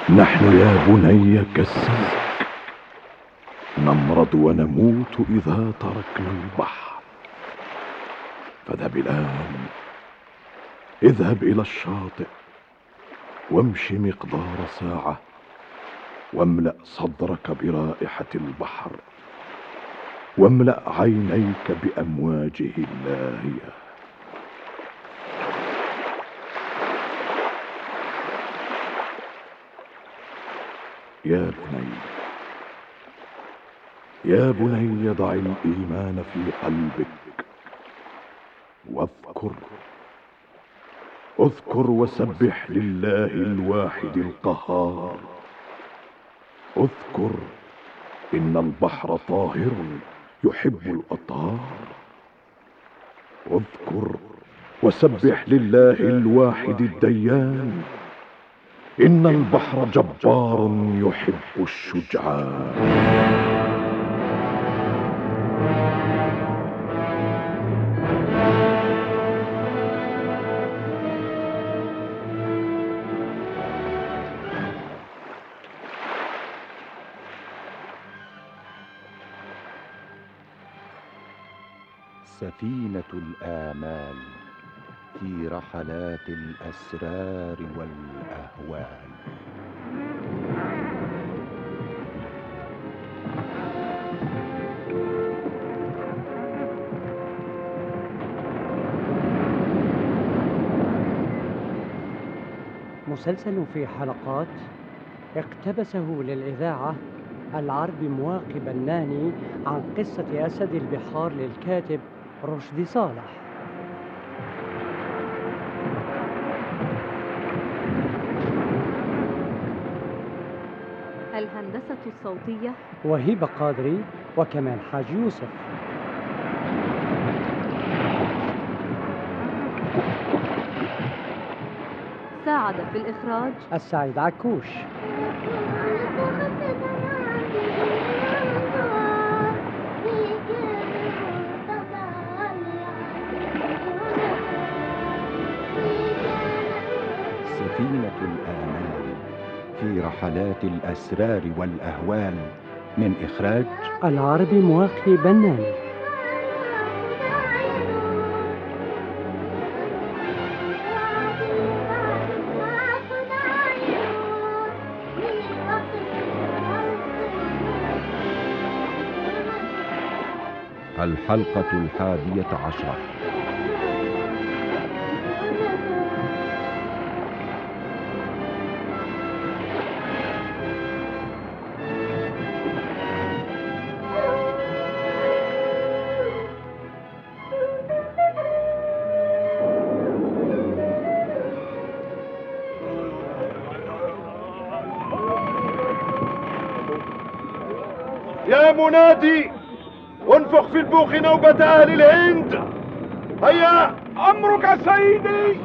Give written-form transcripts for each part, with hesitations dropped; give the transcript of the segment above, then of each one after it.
نحن يا بني كالسمك، نمرض ونموت إذا تركنا البحر. فاذهب الآن، اذهب إلى الشاطئ وامش مقدار ساعة، واملأ صدرك برائحة البحر، واملأ عينيك بأمواجه اللاهية. يا بني، يا بني، ضع الإيمان في قلبك اذكر وسبح لله الواحد القهار. اذكر إن البحر طاهر يحب الأطهار. اذكر وسبح لله الواحد الديان. إن البحر جبار يحب الشجعان. سفينة الآمال في رحلات الأسرار والأهوال. مسلسل في حلقات اقتبسه للإذاعة العربي مواقب بناني عن قصة أسد البحار للكاتب رشدي صالح. الهندسة الصوتية وهبة قادري وكمال حاج يوسف. ساعد في الإخراج السعيد عكوش. سفينة الآمال في رحلات الأسرار والأهوال، من إخراج العربي مواقي بناني. الحلقة 11. يا منادي، انفخ في البوق نوبة أهل الهند. هيا. أمرك سيدي.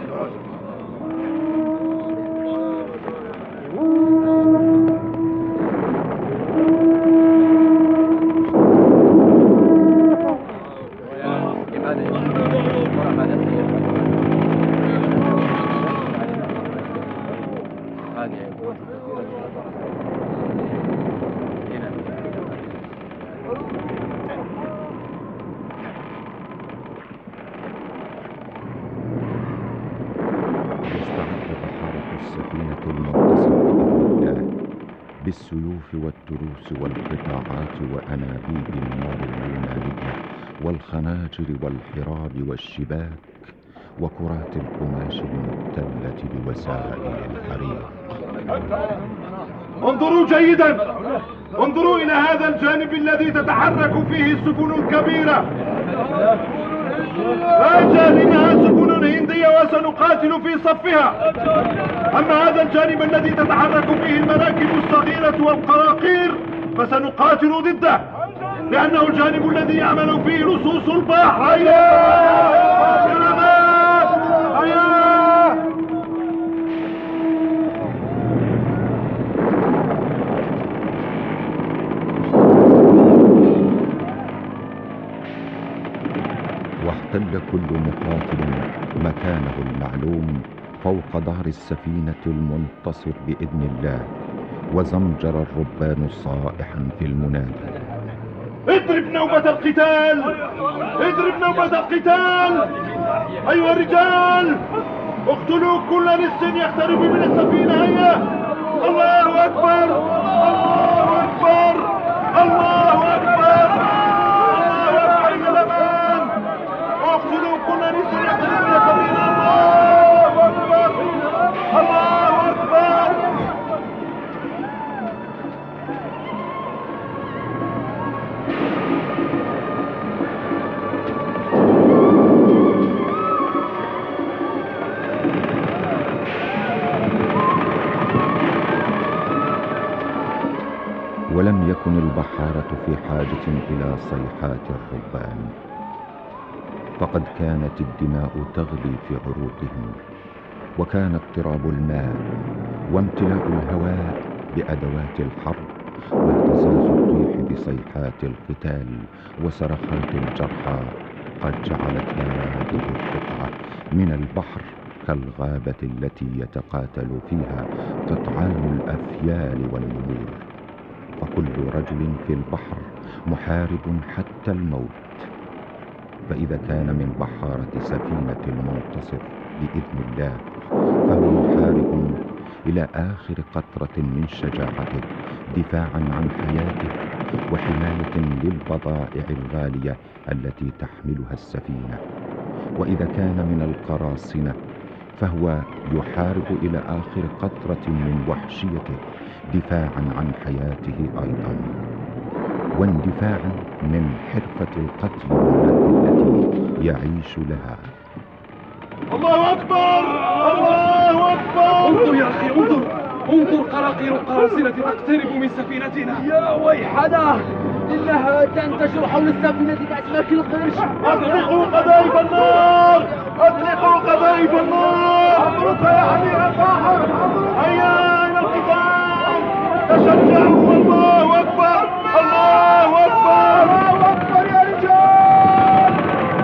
السفينة المتصل بإذن الله بالسيوف والتروس والقطاعات وأنابيب النار اليونانية والخناجر والحراب والشباك وكرات القماش المبتلة بوسائل الحريق. انظروا جيدا، انظروا إلى هذا الجانب الذي تتحرك فيه السفن الكبيرة. أجل، إنها سفن هندية وسنقاتل في صفها. أما هذا الجانب الذي تتحرك فيه المراكب الصغيرة والقراقير فسنقاتل ضده، لأنه الجانب الذي يعمل فيه لصوص البحر. هيا هيا. واحتل كل مقاتل مكانه المعلوم فوق ظهر السفينة المنتصر بإذن الله، وزمجر الربان صائحا في المنادي: اضرب نوبة القتال، اضرب نوبة القتال أيها الرجال، اقتلوا كل لص يقترب من السفينة. هيا، الله أكبر، الله أكبر، الله أكبر، الله أكبر إلى الأمام. اقتلوا كل لص يقترب من السفينة. الله أكبر، الله أكبر. ولم يكن البحارة في حاجة إلى صيحات الربان، فقد كانت الدماء تغلي في عروقهم، وكان اضطراب الماء وامتلاء الهواء بأدوات الحرب واهتزاز الريح بصيحات القتال وصرخات الجرحى قد جعلت هذه القطعة من البحر كالغابة التي يتقاتل فيها قطعان الأفيال والنمور، فكل رجل في البحر محارب حتى الموت. فإذا كان من بحارة سفينة المنتصر بإذن الله فهو محارب إلى آخر قطرة من شجاعته دفاعا عن حياته وحماية للبضائع الغالية التي تحملها السفينة. وإذا كان من القراصنة فهو يحارب إلى آخر قطرة من وحشيته دفاعا عن حياته أيضا، واندفاعا من حرفة القتل والنهب التي يعيش لها. الله أكبر، الله أكبر. انظر يا أخي، انظر قراقير القراصنة تقترب من سفينتنا. يا ويحنا، إنها تنتشر حول السفينة كأسماك القرش. أطلقوا قذائف النار، أطلقوا قذائف النار. أمرك يا أمير البحر، هيا إلى القتال، تشجعوا. الله أكبر، الله أكبر، الله أكبر يا رجال.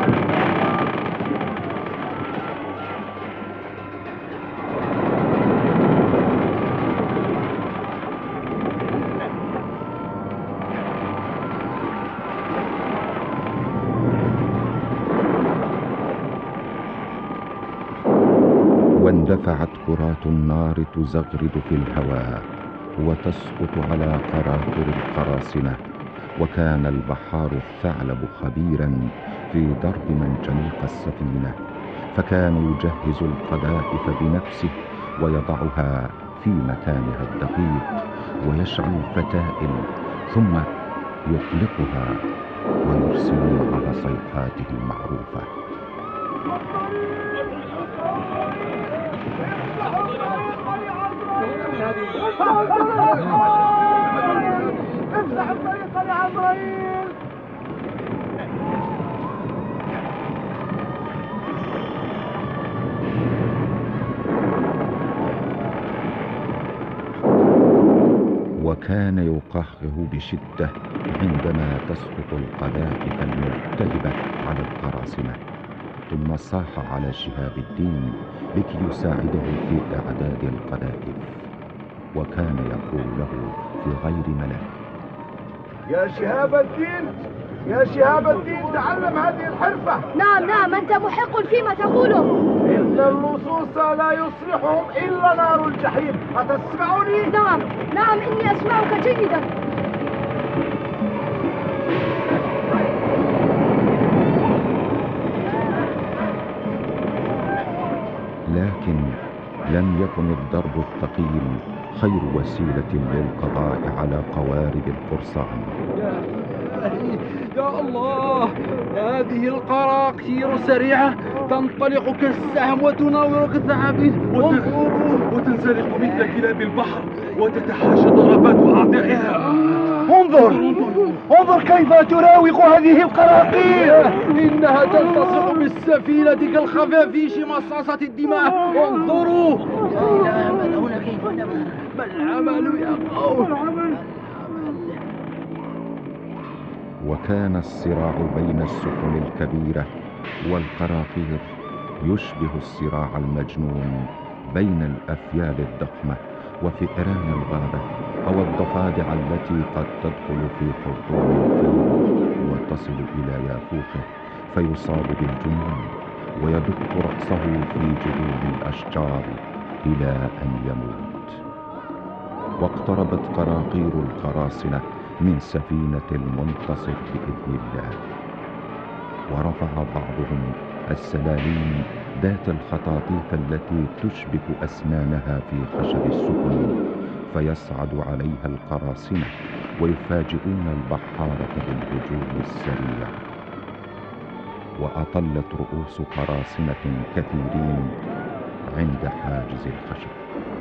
واندفعت كرات النار تزغرد في الهواء وتسقط على قراقر القراصنة، وكان البحار الثعلب خبيرا في ضرب منجنيق السفينة، فكان يجهز القذائف بنفسه ويضعها في مكانها الدقيق ويشعل الفتائل ثم يطلقها ويرسل معها صيحاته المعروفة. افتح الطريق لعزرائيل. وكان يقهقه بشدة عندما تسقط القذائف الملتهبة على القراصنة، ثم صاح على شهاب الدين لكي يساعده في إعداد القذائف، وكان يقول له في غير ملأ: يا شهاب الدين، يا شهاب الدين، تعلم هذه الحرفة. نعم أنت محق فيما تقوله. إن اللصوص لا يصلحهم إلا نار الجحيم، أتسمعني؟ نعم إني أسمعك جيدا. لكن لم يكن الضرب الثقيل خير وسيلة للقضاء على قوارب الفرسان. يا الله، هذه القراقير سريعة، تنطلق كالسهم وتناور كالثعابين، وتنزلق مثل كلاب البحر وتتحاشى ضربات أعدائها. انظر كيف تراوغ هذه القراقير. إنها تلتصق بالسفينة كالخفافيش مصاصة الدماء. انظروا، يعملون كيف نبغى. ما العمل يا قوم؟ وكان الصراع بين السفن الكبيرة والقراقير يشبه الصراع المجنون بين الأفيال الضخمة وفئران الغابة أو الضفادع التي قد تدخل في حلقوم الفيل وتصل إلى يافوخه فيصاب بالجنون ويدق رأسه في جذوع الأشجار إلى أن يموت. واقتربت قراقير القراصنة من سفينة المنتصر بإذن الله، ورفع بعضهم السلالين ذات الخطاطيف التي تشبك أسنانها في خشب السفن فيصعد عليها القراصنة ويفاجئون البحارة بالهجوم السريع. وأطلت رؤوس قراصنة كثيرين عند حاجز الخشب،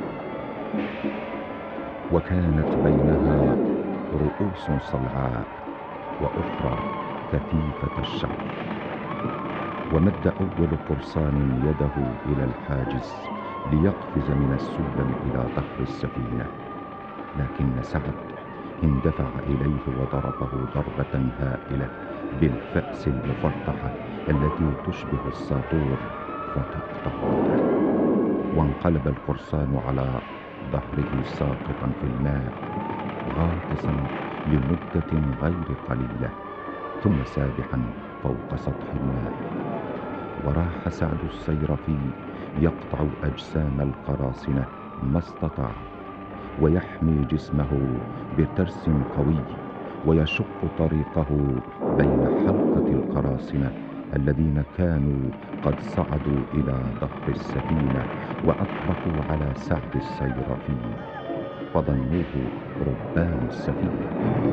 وكانت بينها رؤوس صلعاء وأخرى كثيفة الشعر. ومد أول قرصان يده إلى الحاجز ليقفز من السلم إلى ظهر السفينة، لكن سعد اندفع إليه وضربه ضربة هائلة بالفأس المفرطحة التي تشبه الساطور فتقطعه، وانقلب القرصان على ظهره ساقطا في الماء غاطسا لمدة غير قليلة ثم سابحا فوق سطح الماء. وراح سعد الصيرفي يقطع أجسام القراصنة ما استطاع ويحمي جسمه بترس قوي ويشق طريقه بين حلقة القراصنة الذين كانوا قد صعدوا إلى ظهر السفينة وأطبقوا على سعد الصيرفي فظنوه ربان السفينة.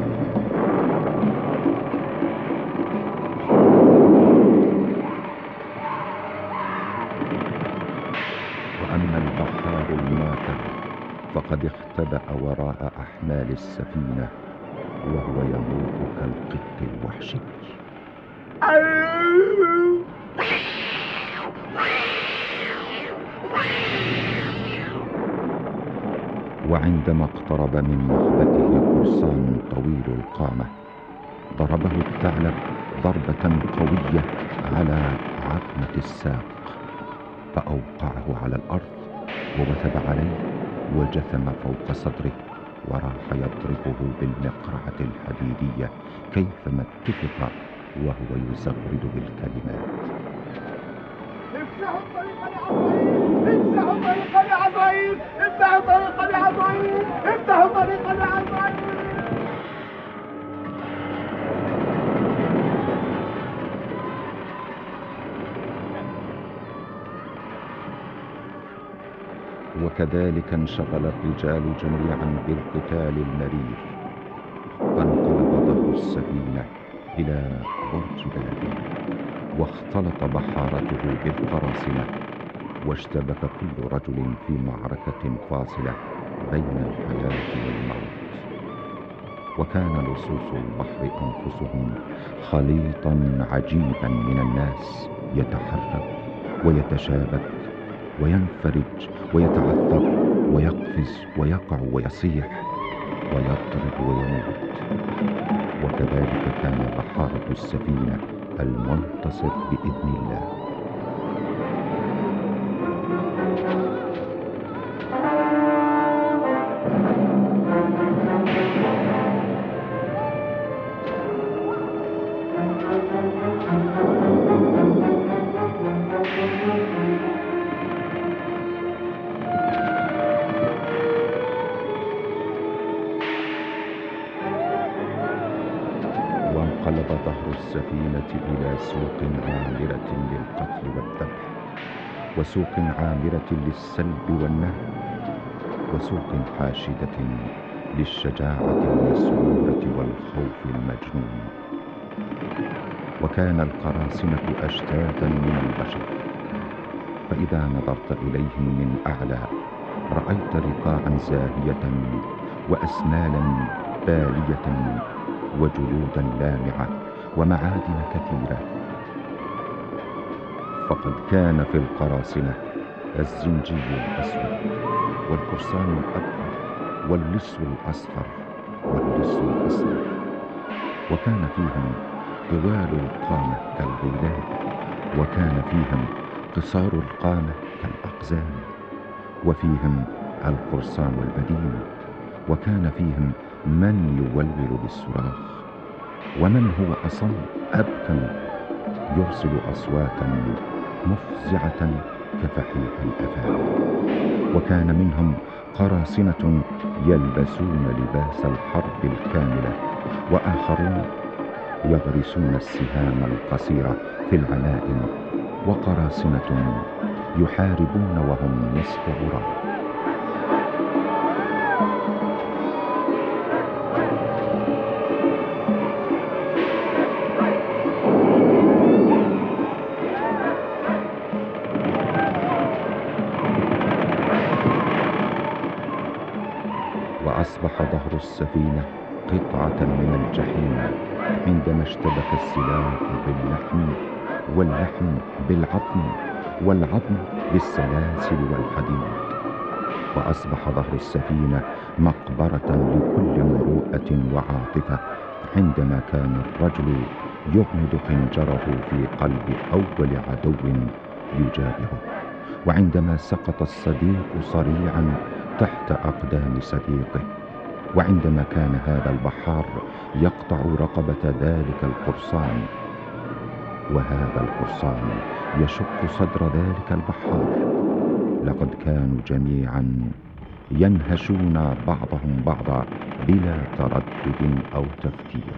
وأما البحار الماكر فقد اختبأ وراء أحمال السفينة وهو يموت كالقط الوحشي. وعندما اقترب من مخبته قرصان طويل القامة ضربه الثعلب ضربة قوية على عظمة الساق فأوقعه على الأرض ووثب عليه وجثم فوق صدره، وراح يضربه بالمقرعة الحديدية كيفما اتفق وهو يزغرد بالكلمات: افتحوا الطريق لعزرائيل! افتحوا الطريق لعزرائيل! افتحوا الطريق لعزرائيل! افتحوا الطريق لعزرائيل! وكذلك انشغل الرجال جميعا بالقتال المرير، فانقلب ظهر السفينة إلى برج بابل، واختلط بحارته بالقراصنة، واشتبك كل رجل في معركة فاصلة بين الحياة والموت. وكان لصوص البحر أنفسهم خليطا عجيبا من الناس يتحرك ويتشابك وينفرج ويتعثر ويقفز ويقع ويصيح ويضرب ويموت. وكذلك كان بحارة السفينة المنتصر بإذن الله. وانقلب ظهر السفينة إلى سوق عامرة للقتل والذبح، وسوق عامرة للسلب والنهب، وسوق حاشدة للشجاعة المسعورة والخوف المجنون. وكان القراصنة أشتاتا من البشر، فإذا نظرت إليهم من أعلى رأيت رقاعا زاهية وأسنالا بالية وجلودا لامعة ومعادن كثيرة. فقد كان في القراصنة الزنجي الأسود والقرصان الأبيض واللص الأصفر واللص الأسمر، وكان فيهم طوال القامة كالغيلان، وكان فيهم قصار القامة كالأقزام، وفيهم القرصان البديل، وكان فيهم من يولول بالصراخ، ومن هو أصم أبكم يرسل أصواتا مفزعة كفحيح الأفاعي. وكان منهم قراصنة يلبسون لباس الحرب الكاملة، وآخرون يغرسون السهام القصيرة في العلائم، وقراصنة يحاربون وهم نصف عراة. وأصبح ظهر السفينة قطعة من الجحيم عندما اشتبك السلاح باللحم، واللحم بالعظم، والعظم بالسلاسل والحديد. وأصبح ظهر السفينة مقبرة لكل مروءة وعاطفة عندما كان الرجل يغمد خنجره في قلب أول عدو يجابهه، وعندما سقط الصديق صريعا تحت أقدام صديقه، وعندما كان هذا البحار يقطع رقبة ذلك القرصان، وهذا القرصان يشق صدر ذلك البحار. لقد كانوا جميعا ينهشون بعضهم بعضا بلا تردد أو تفكير.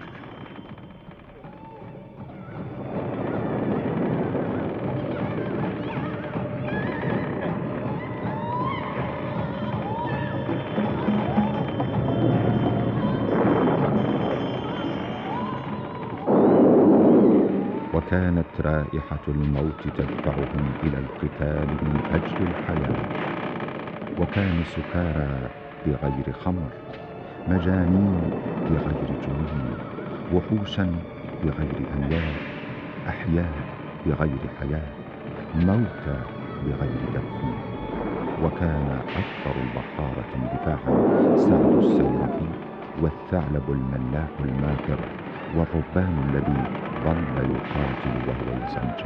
وكانت رائحة الموت تدفعهم إلى القتال من أجل الحياة، وكانوا سكارى بغير خمر، مجانين بغير جنون، وحوشا بغير أنياب، أحياء بغير حياة، موتى بغير دفن. وكان أكثر البحارة اندفاعا سعد السيرفي، والثعلب الملاح الماكر، والربان الذي ظل يقاتل وهو يسنجر.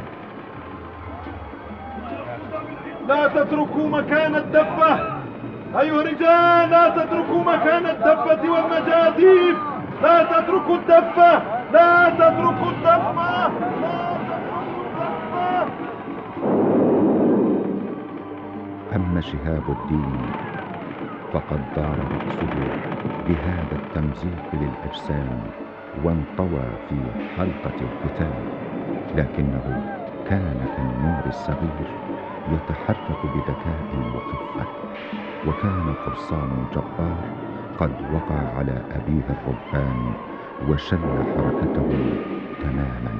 لا تتركوا مكان الدفة أيها الرجال، لا تتركوا مكان الدفة والمجاديف، لا تتركوا الدفة، لا تتركوا الدفة، لا تتركوا الدفة. أما شهاب الدين فقد دار رأسه بهذا التمزيق للأجسام وانطوى في حلقة القتال، لكنه كان كالنور الصغير يتحرك بذكاء وخفة. وكان قرصان جبار قد وقع على أبيه الربان وشل حركته تماما.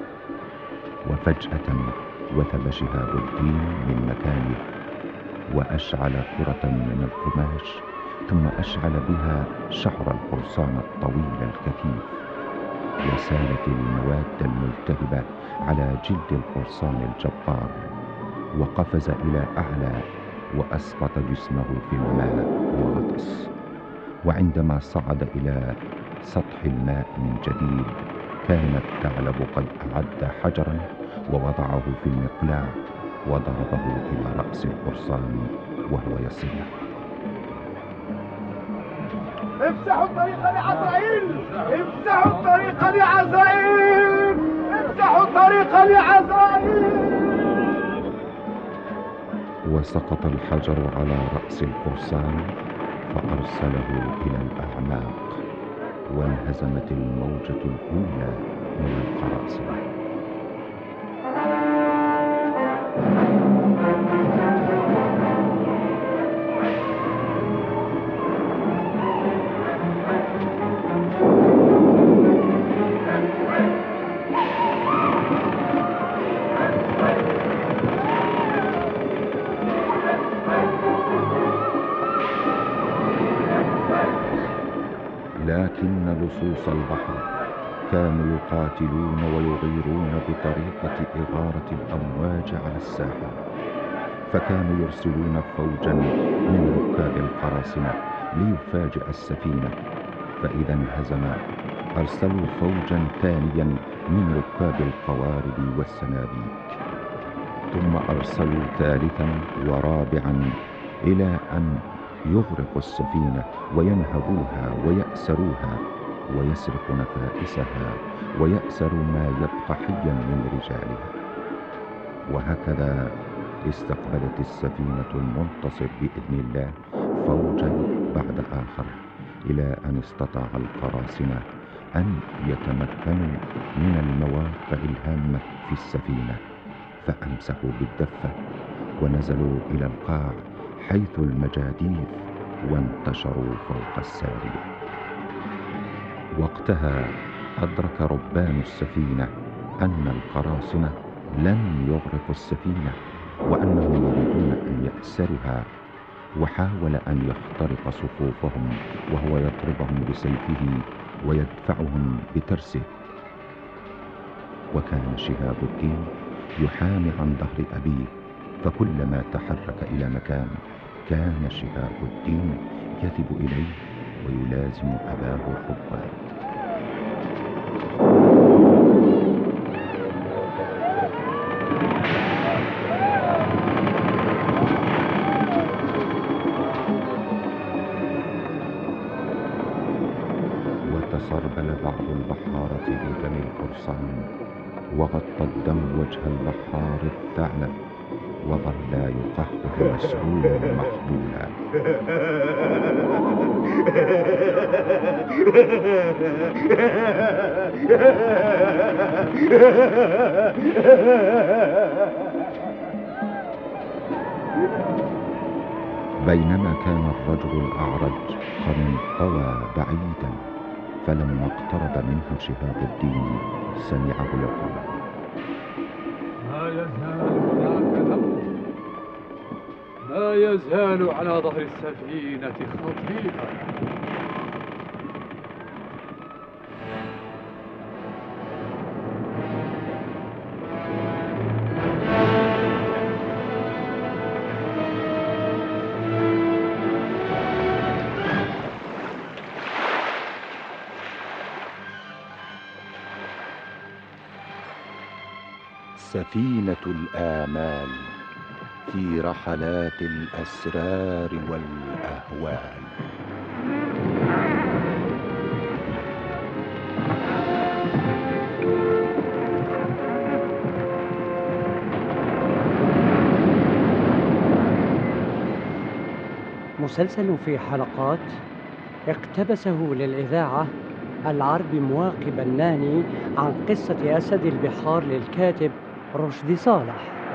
وفجأة وثب شهاب الدين من مكانه وأشعل كرة من القماش، ثم أشعل بها شعر القرصان الطويل الكثيف، وسالت المواد الملتهبة على جلد القرصان الجبار، وقفز إلى أعلى وأسقط جسمه في الماء وغطس. وعندما صعد إلى سطح الماء من جديد كان الثعلب قد أعد حجرا ووضعه في المقلاع وضربه إلى رأس القرصان وهو يصيح: امسحوا الطريق لعزرائيل! امسحوا الطريق لعزرائيل! امسحوا الطريق لعزرائيل! وسقط الحجر على رأس القرصان فأرسله إلى الأعماق، وانهزمت الموجة الأولى من القراصنة. لكن لصوص البحر كانوا يقاتلون ويغيرون بطريقة إغارة الأمواج على الساحل، فكانوا يرسلون فوجا من ركاب القراصنة ليفاجئ السفينة، فإذا انهزم أرسلوا فوجا ثانيا من ركاب القوارب والسنابيك، ثم أرسلوا ثالثا ورابعا، إلى أن يغرق السفينة وينهبوها ويأسروها ويسرق نفائسها ويأسر ما يبقى حيا من رجالها. وهكذا استقبلت السفينة المنتصر بإذن الله فوجا بعد آخر، إلى أن استطاع القراصنة أن يتمكنوا من المواقع الهامة في السفينة، فأمسكوا بالدفة ونزلوا إلى القاع حيث المجاديف وانتشروا فوق السارية. وقتها أدرك ربان السفينة أن القراصنة لن يغرقوا السفينة وأنهم يريدون أن يأسرها، وحاول أن يخترق صفوفهم وهو يضربهم بسيفه ويدفعهم بترسه. وكان شهاب الدين يحامي عن ظهر أبيه، فكلما تحرك إلى مكان كان شهاب الدين يذهب إليه ويلازم أباه الرباط. وتسربل بعض البحارة بدم القرصان، وغطى الدم وجه البحار الثعلب، وظل يقهقه مسعولا مخبولا. بينما كان الرجل الأعرج قد انطوى بعيدا، فلما اقترب منه شهاب الدين سمعه يقول: ما يزال هناك دم، ما يزال على ظهر السفينة خطيئا. سفينة الآمال في رحلات الأسرار والأهوال. مسلسل في حلقات اقتبسه للإذاعة العربي مواقي بناني عن قصة أسد البحار للكاتب رشدي صالح.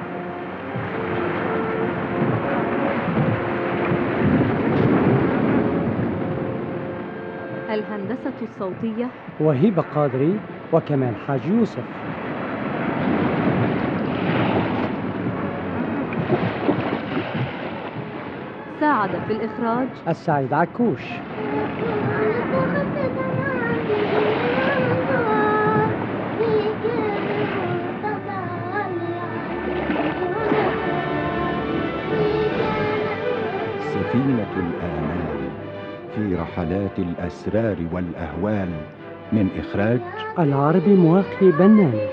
الهندسة الصوتية وهيبة قادري وكمال حاج يوسف. ساعد في الإخراج السعيد عكوش. سفينة الآمال في رحلات الأسرار والأهوال، من إخراج العربي مواقي بناني.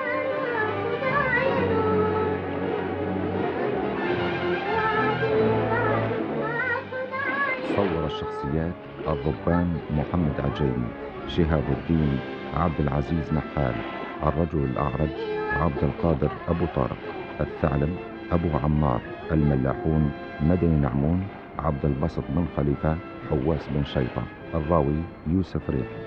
صور الشخصيات: الضبان محمد عجيمي، شهاب الدين عبد العزيز نحال، الرجل الأعرج عبد القادر أبو طارق، الثعلب أبو عمار، الملاحون مدني نعمون، عبد الباسط بن خليفة، حواس بن شيطة، الراوي يوسف ريح.